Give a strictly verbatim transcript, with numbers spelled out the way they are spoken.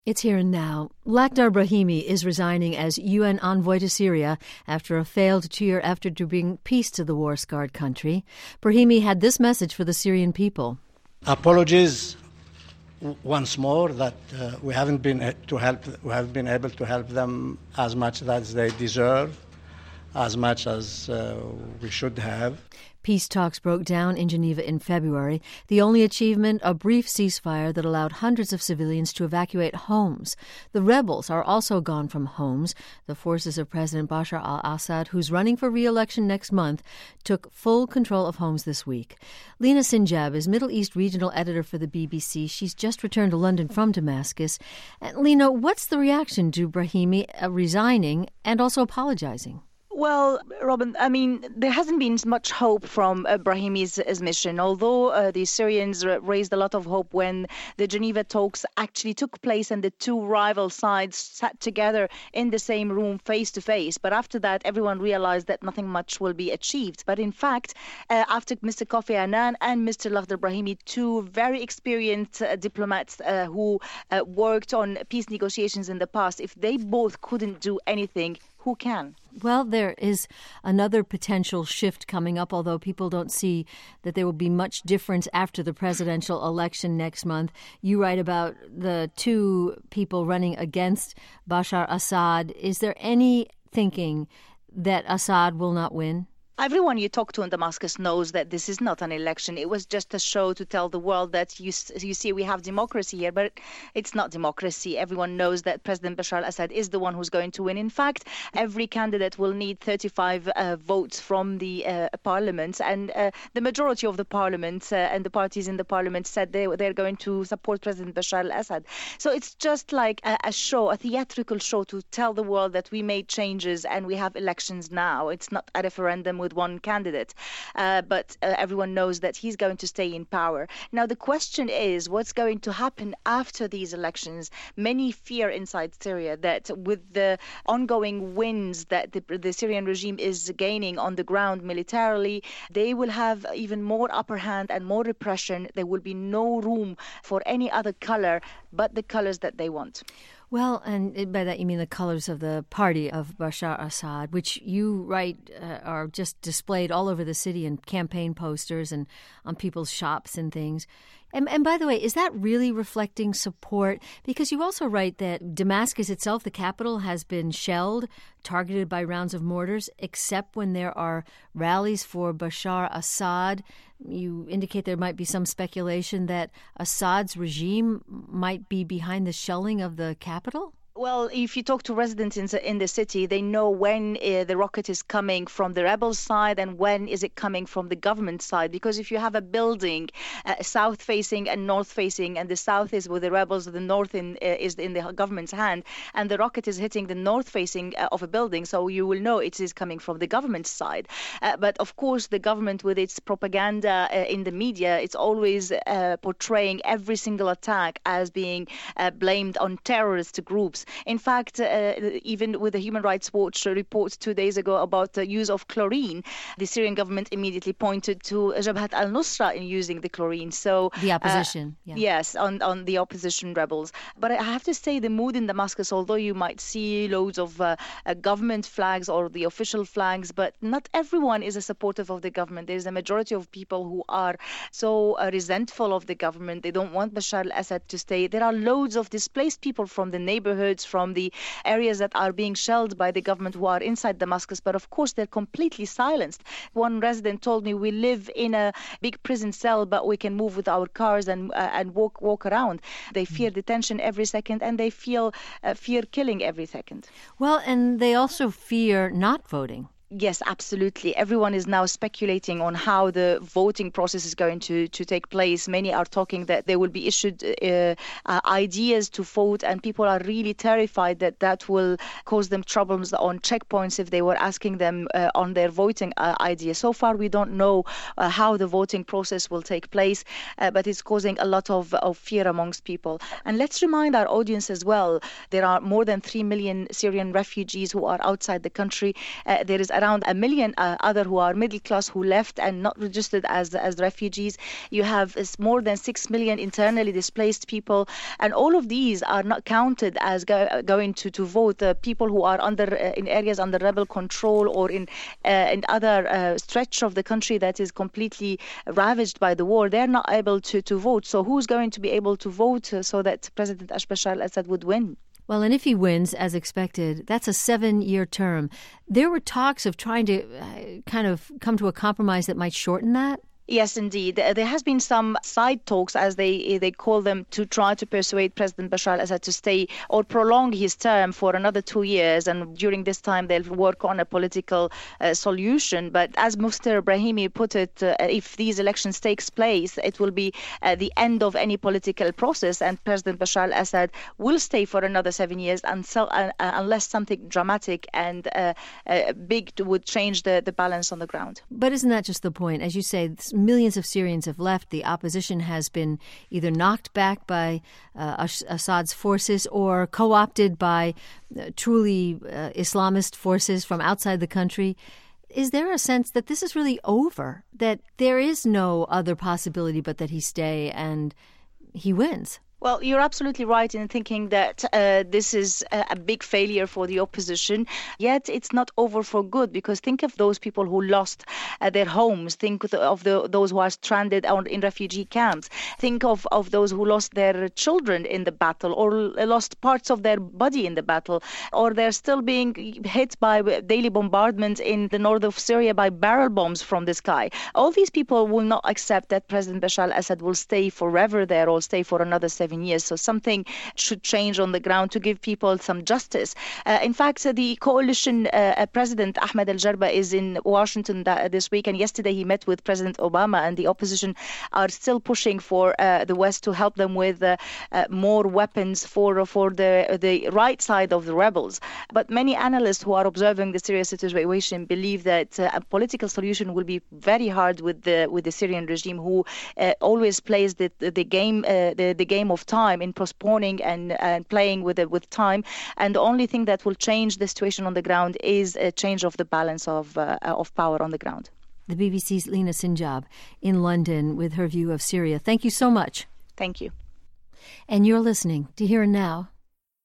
It's here and now. Lakhdar Brahimi is resigning as U N envoy to Syria after a failed two-year effort to bring peace to the war-scarred country. Brahimi had this message for the Syrian people. Apologies once more that uh, we haven't been to help. We haven't been able to help them as much as they deserve, as much as uh, we should have. Peace talks broke down in Geneva in February. The only achievement, a brief ceasefire that allowed hundreds of civilians to evacuate homes. The rebels are also gone from homes. The forces of President Bashar al-Assad, who's running for re-election next month, took full control of homes this week. Lina Sinjab is Middle East regional editor for the B B C. She's just returned to London from Damascus. And Lina, what's the reaction to Brahimi uh, resigning and also apologizing? Well, Robin, I mean, there hasn't been much hope from uh, Brahimi's his mission, although uh, the Syrians raised a lot of hope when the Geneva talks actually took place and the two rival sides sat together in the same room face to face. But after that, everyone realized that nothing much will be achieved. But in fact, uh, after Mister Kofi Annan and Mister Lakhdar Brahimi, two very experienced uh, diplomats uh, who uh, worked on peace negotiations in the past, if they both couldn't do anything, who can? Well, there is another potential shift coming up, although people don't see that there will be much difference after the presidential election next month. You write about the two people running against Bashar Assad. Is there any thinking that Assad will not win? Everyone you talk to in Damascus knows that this is not an election. It was just a show to tell the world that you you see we have democracy here, but it's not democracy. Everyone knows that President Bashar al-Assad is the one who's going to win. In fact, every candidate will need thirty-five uh, votes from the uh, parliament, and uh, the majority of the parliament uh, and the parties in the parliament said they they're going to support President Bashar al-Assad. So it's just like a, a show, a theatrical show to tell the world that we made changes and we have elections now. It's not a referendum with one candidate, uh, but uh, everyone knows that he's going to stay in power. Now, the question is, what's going to happen after these elections? Many fear inside Syria that with the ongoing wins that the, the Syrian regime is gaining on the ground militarily, they will have even more upper hand and more repression. There will be no room for any other color but the colors that they want. Well, and by that you mean the colors of the party of Bashar Assad, which you write uh, are just displayed all over the city in campaign posters and on people's shops and things. And, and by the way, is that really reflecting support? Because you also write that Damascus itself, the capital, has been shelled, targeted by rounds of mortars, except when there are rallies for Bashar Assad. You indicate there might be some speculation that Assad's regime might be behind the shelling of the capital? Well, if you talk to residents in the, in the city, they know when uh, the rocket is coming from the rebels' side and when is it coming from the government side. Because if you have a building uh, south-facing and north-facing, and the south is with the rebels, the north in, uh, is in the government's hand, and the rocket is hitting the north-facing uh, of a building, so you will know it is coming from the government's side. Uh, but of course, the government, with its propaganda uh, in the media, it's always uh, portraying every single attack as being uh, blamed on terrorist groups. In fact, uh, even with the Human Rights Watch report two days ago about the use of chlorine, the Syrian government immediately pointed to Jabhat al-Nusra in using the chlorine. So the opposition, uh, yeah. yes, on, on the opposition rebels. But I have to say the mood in Damascus, although you might see loads of uh, uh, government flags or the official flags, but not everyone is a supportive of the government. There's a majority of people who are so uh, resentful of the government. They don't want Bashar al-Assad to stay. There are loads of displaced people from the neighborhoods, from the areas that are being shelled by the government who are inside Damascus, but of course they're completely silenced. One resident told me, we live in a big prison cell, but we can move with our cars and uh, and walk walk around. They fear detention every second, and they feel uh, fear killing every second. Well, and they also fear not voting. Yes, absolutely. Everyone is now speculating on how the voting process is going to, to take place. Many are talking that they will be issued uh, uh, ideas to vote, and people are really terrified that that will cause them troubles on checkpoints if they were asking them uh, on their voting uh, idea. So far, we don't know uh, how the voting process will take place, uh, but it's causing a lot of, of fear amongst people. And let's remind our audience as well, there are more than three million Syrian refugees who are outside the country. Uh, there is a around a million uh, other who are middle class who left and not registered as as refugees. You have more than six million internally displaced people, and all of these are not counted as go, going to to vote. Uh, people who are under uh, in areas under rebel control or in uh, in other uh, stretch of the country that is completely ravaged by the war, they're not able to to vote. So who's going to be able to vote uh, so that President Bashar al-Assad would win? Well, and if he wins, as expected, that's a seven-year term. There were talks of trying to uh, kind of come to a compromise that might shorten that. Yes, indeed. There has been some side talks, as they they call them, to try to persuade President Bashar al-Assad to stay or prolong his term for another two years. And during this time, they'll work on a political uh, solution. But as Mufti Brahimi put it, uh, if these elections takes place, it will be uh, the end of any political process. And President Bashar al-Assad will stay for another seven years until, uh, unless something dramatic and uh, uh, big would change the, the balance on the ground. But isn't that just the point? As you say, millions of Syrians have left. The opposition has been either knocked back by uh, Assad's forces or co-opted by uh, truly uh, Islamist forces from outside the country. Is there a sense that this is really over, that there is no other possibility but that he stay and he wins? Well, you're absolutely right in thinking that uh, this is a, a big failure for the opposition. Yet it's not over for good, because think of those people who lost uh, their homes. Think of, the, of the, those who are stranded on, in refugee camps. Think of, of those who lost their children in the battle or lost parts of their body in the battle, or they're still being hit by daily bombardment in the north of Syria by barrel bombs from the sky. All these people will not accept that President Bashar al-Assad will stay forever there or stay for another seven years. So something should change on the ground to give people some justice. Uh, in fact, uh, the coalition uh, president, Ahmed al-Jarba, is in Washington th- this week, and yesterday he met with President Obama, and the opposition are still pushing for uh, the West to help them with uh, uh, more weapons for, for the, the right side of the rebels. But many analysts who are observing the Syrian situation believe that uh, a political solution will be very hard with the with the Syrian regime, who uh, always plays the, the, the game uh, the, the game of time in postponing and, and playing with it with time, and the only thing that will change the situation on the ground is a change of the balance of uh, of power on the ground. The B B C's Lina Sinjab in London with her view of Syria. Thank you so much. Thank you. And you're listening to Here and Now.